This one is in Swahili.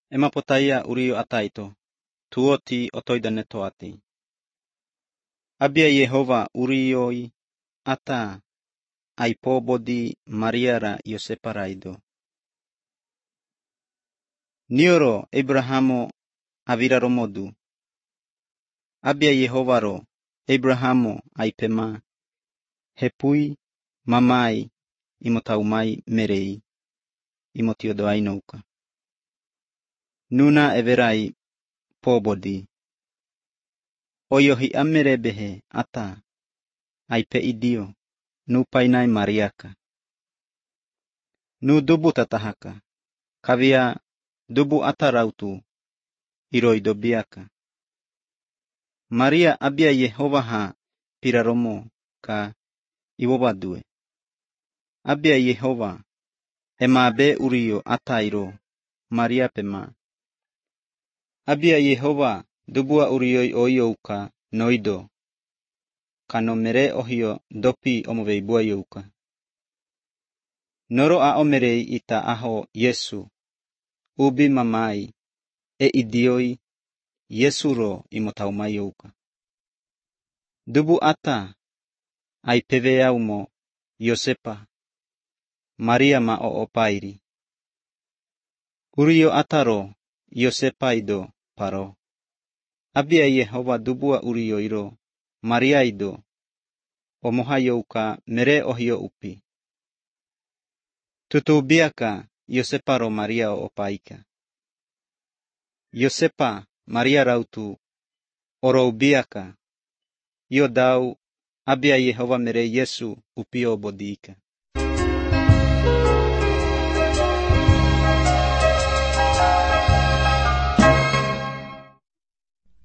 ema potaia uriyo ataito, tuoti otoidane toati. Abia Yehova uriyoi ata aipobodi Mariara Yoseparaido. Nioro Abrahamo aviraromodu. Abia Yehovaro Abrahamo aipema hepui mamai imotaumai merei imotiodoainouka. Nuna everai pobodi. Oyohi amerebehe ata aipe idio nu painai Mariaka. Nu dubu tatahaka. Kavia dubu atarautu iroidobiaka. Maria abia Yehova ha piraromo ka iwobadue. Abia Yehova emabe uriyo atairo Maria pema. Abia Yehova dubua uriyoi oiyouka noido. Kanomere ohio dopi omoveibua youka. Noro a omerei ita aho Yesu. Ubi mamai e idioi Yesu ro imotaumai youka. Dubu ata aipeveyaumo Yosepa. Maria ma o opairi. Uriyo ataro Yosepa ido paro. Abia Yehova dubua uriyo iro Maria ido. Omoha youka mere ohio upi. Tutubiaka Yosepa ro Maria o opaika. Yosepa Maria rautu oroubiaka. Yodau abia Yehova mere Yesu upio bodika.